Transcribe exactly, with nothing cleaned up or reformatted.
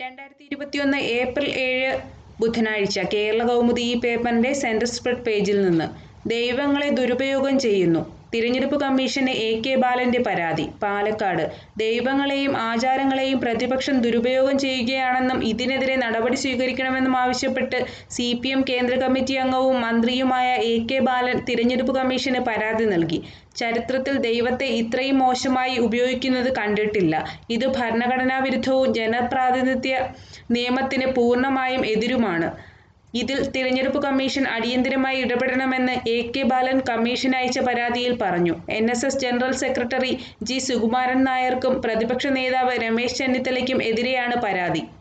രണ്ടായിരത്തി ഇരുപത്തിയൊന്ന് ഏപ്രിൽ ഏഴ് ബുധനാഴ്ച കേരള കൗമുദി ഈ പേപ്പറിന്റെ സെന്റർ സ്പ്രെഡ് പേജിൽ നിന്ന് ദൈവങ്ങളെ ദുരുപയോഗം ചെയ്യുന്നു. തിരഞ്ഞെടുപ്പ് കമ്മീഷന് എ കെ ബാലന്റെ പരാതി. പാലക്കാട് ദൈവങ്ങളെയും ആചാരങ്ങളെയും പ്രതിപക്ഷം ദുരുപയോഗം ചെയ്യുകയാണെന്നും ഇതിനെതിരെ നടപടി സ്വീകരിക്കണമെന്നും ആവശ്യപ്പെട്ട് സി പി എം കേന്ദ്ര കമ്മിറ്റി അംഗവും മന്ത്രിയുമായ എ കെ ബാലൻ തിരഞ്ഞെടുപ്പ് കമ്മീഷന് പരാതി നൽകി. ചരിത്രത്തിൽ ദൈവത്തെ ഇത്രയും മോശമായി ഉപയോഗിക്കുന്നത് കണ്ടിട്ടില്ല. ഇത് ഭരണഘടനാ വിരുദ്ധവും ജനപ്രാതിനിധ്യ നിയമത്തിന് പൂർണ്ണമായും എതിരുമാണ്. ഇതിൽ തിരഞ്ഞെടുപ്പ് കമ്മീഷൻ അടിയന്തരമായി ഇടപെടണമെന്ന് എ കെ ബാലൻ കമ്മീഷന് അയച്ച പരാതിയിൽ പറഞ്ഞു. N S S general secretary G Sukumaran നായർക്കും പ്രതിപക്ഷ നേതാവ് രമേശ് ചെന്നിത്തലയ്ക്കും എതിരെയാണ് പരാതി.